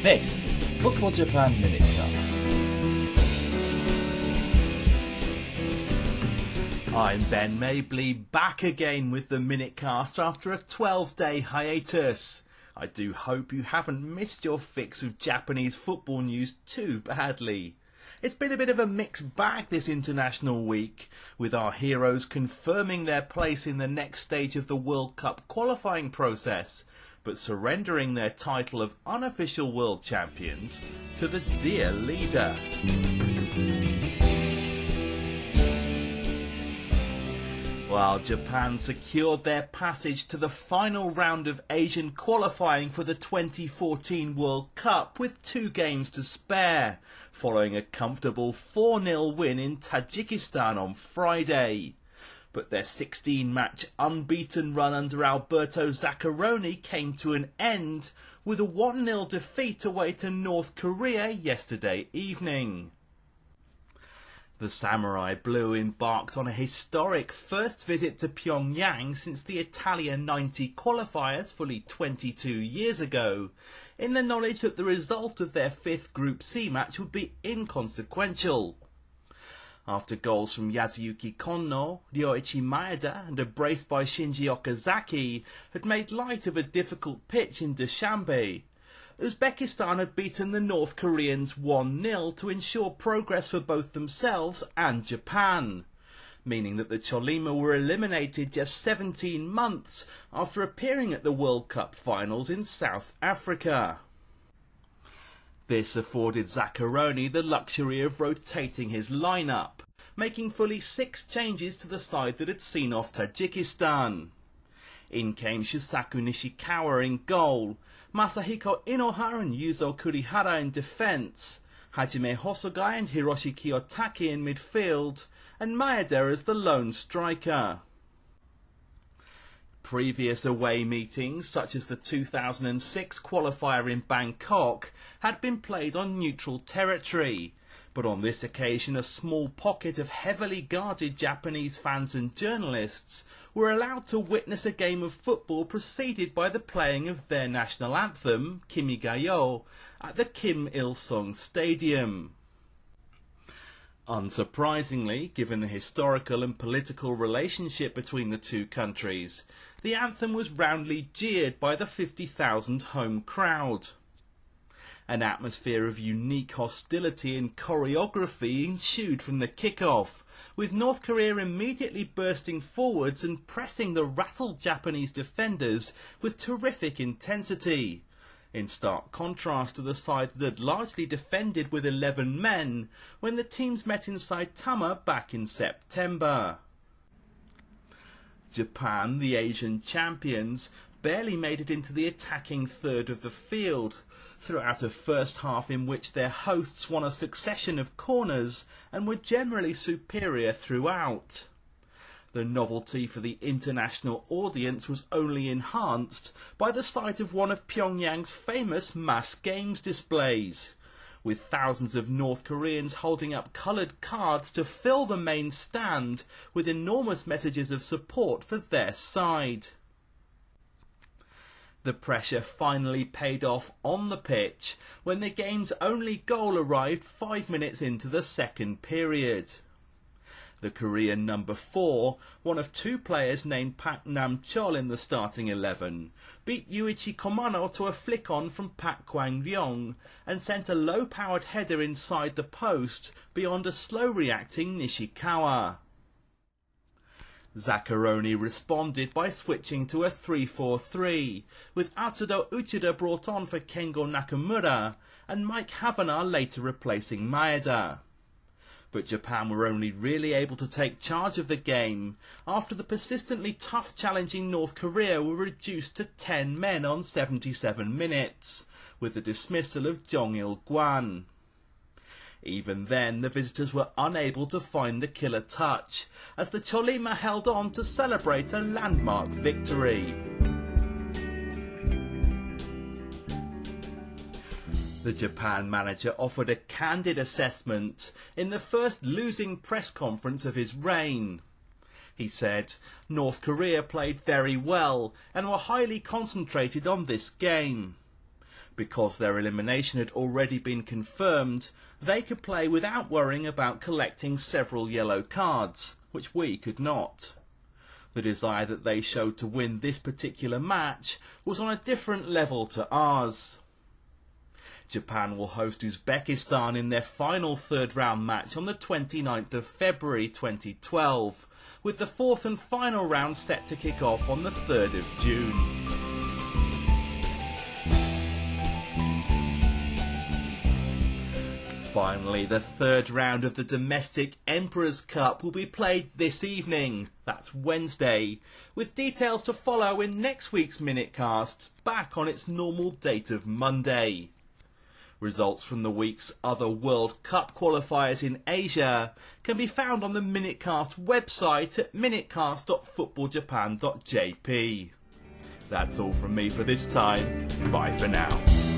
This is the Football Japan Minutecast. I'm Ben Mabley, back again with the Minutecast after a 12-day hiatus. I do hope you haven't missed your fix of Japanese football news too badly. It's been a bit of a mixed bag this international week, with our heroes confirming their place in the next stage of the World Cup qualifying process, but surrendering their title of unofficial world champions to the dear leader. While Japan secured their passage to the final round of Asian qualifying for the 2014 World Cup with 2 games to spare, following a comfortable 4-0 win in Tajikistan on Friday. But their 16-match unbeaten run under Alberto Zaccheroni came to an end with a 1-0 defeat away to North Korea yesterday evening. The Samurai Blue embarked on a historic first visit to Pyongyang since the Italia 90 qualifiers fully 22 years ago, in the knowledge that the result of their 5th Group C match would be inconsequential. After goals from Yasuyuki Konno, Ryoichi Maeda and a brace by Shinji Okazaki had made light of a difficult pitch in Dushanbe, Uzbekistan had beaten the North Koreans 1-0 to ensure progress for both themselves and Japan, meaning that the Cholima were eliminated just 17 months after appearing at the World Cup finals in South Africa. This afforded Zaccheroni the luxury of rotating his lineup, making fully 6 changes to the side that had seen off Tajikistan. In came Shusaku Nishikawa in goal, Masahiko Inoha and Yuzo Kurihara in defence, Hajime Hosogai and Hiroshi Kiyotaki in midfield, and Maeda as the lone striker. Previous away meetings, such as the 2006 qualifier in Bangkok, had been played on neutral territory, but on this occasion a small pocket of heavily guarded Japanese fans and journalists were allowed to witness a game of football preceded by the playing of their national anthem, Kimi ga Yo, at the Kim Il-sung Stadium. Unsurprisingly, given the historical and political relationship between the two countries, the anthem was roundly jeered by the 50,000 home crowd. An atmosphere of unique hostility and choreography ensued from the kick-off, with North Korea immediately bursting forwards and pressing the rattled Japanese defenders with terrific intensity, in stark contrast to the side that had largely defended with 11 men when the teams met in Saitama back in September. Japan, the Asian champions, barely made it into the attacking third of the field, throughout a first half in which their hosts won a succession of corners and were generally superior throughout. The novelty for the international audience was only enhanced by the sight of one of Pyongyang's famous mass games displays, with thousands of North Koreans holding up coloured cards to fill the main stand with enormous messages of support for their side. The pressure finally paid off on the pitch when the game's only goal arrived 5 minutes into the second period. The Korean number 4, one of 2 players named Pak Nam-chol in the starting 11, beat Yuichi Komano to a flick-on from Pak Kwang-ryong and sent a low-powered header inside the post beyond a slow-reacting Nishikawa. Zaccheroni responded by switching to a 3-4-3, with Atsudo Uchida brought on for Kengo Nakamura and Mike Havenar later replacing Maeda. But Japan were only really able to take charge of the game after the persistently tough challenging North Korea were reduced to 10 men on 77 minutes, with the dismissal of Jong Il-gwan. Even then, the visitors were unable to find the killer touch, as the Cholima held on to celebrate a landmark victory. The Japan manager offered a candid assessment in the first losing press conference of his reign. He said, "North Korea played very well and were highly concentrated on this game. Because their elimination had already been confirmed, they could play without worrying about collecting several yellow cards, which we could not. The desire that they showed to win this particular match was on a different level to ours. Japan will host Uzbekistan in their final third-round match on the 29th of February 2012, with the fourth and final round set to kick off on the 3rd of June. Finally, the third round of the domestic Emperor's Cup will be played this evening, that's Wednesday, with details to follow in next week's Minutecast, back on its normal date of Monday. Results from the week's other World Cup qualifiers in Asia can be found on the Minutecast website at minutecast.footballjapan.jp. That's all from me for this time. Bye for now.